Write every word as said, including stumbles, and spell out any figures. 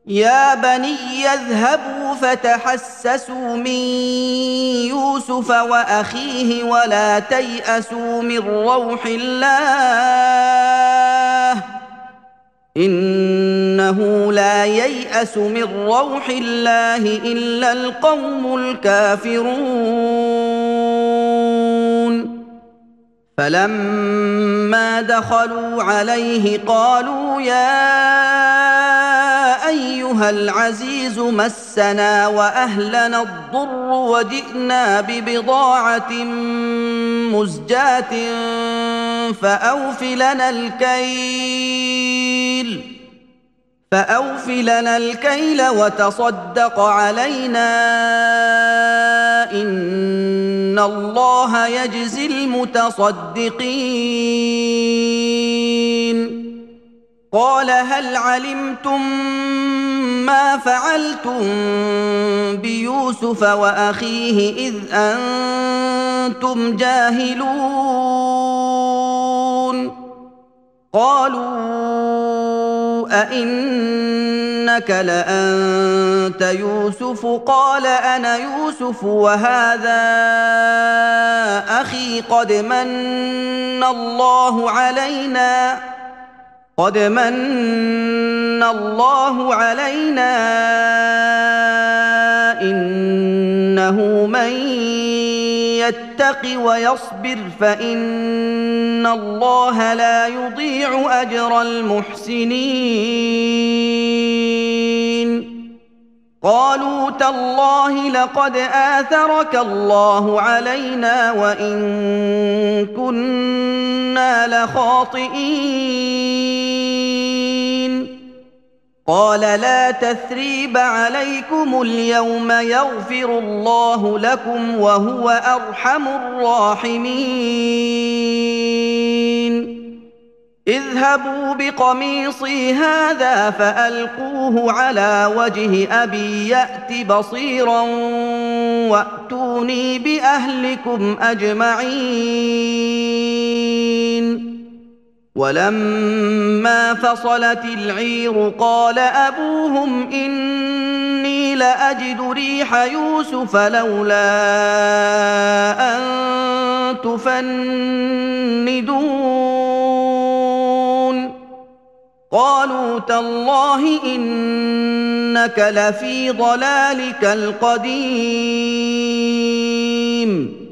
يا بني اذهبوا فتحسسوا من يوسف وأخيه ولا تيأسوا من روح الله إنه لا ييأس من روح الله إلا القوم الكافرون فلما دخلوا عليه قالوا يا أيها العزيز مسنا وأهلنا الضر وجئنا ببضاعة مزجاة فأوف لنا الكيل فأوف لنا الكيل وتصدق علينا إن الله يجزي المتصدقين قال هل علمتم ما فعلتم بيوسف وأخيه إذ أنتم جاهلون قالوا أئنك لأنت يوسف قال أنا يوسف وهذا أخي قد من الله علينا قد من الله علينا إنه من يتق ويصبر فإن الله لا يضيع أجر المحسنين قالوا تالله لقد آثرك الله علينا وإن كنا لخاطئين قال لا تثريب عليكم اليوم يغفر الله لكم وهو أرحم الراحمين اذهبوا بقميصي هذا فألقوه على وجه أبي يأت بصيرا وأتوني بأهلكم أجمعين ولما فصلت العير قال أبوهم إني لأجد ريح يوسف لولا أن تفندون قالوا تالله إنك لفي ضلالك القديم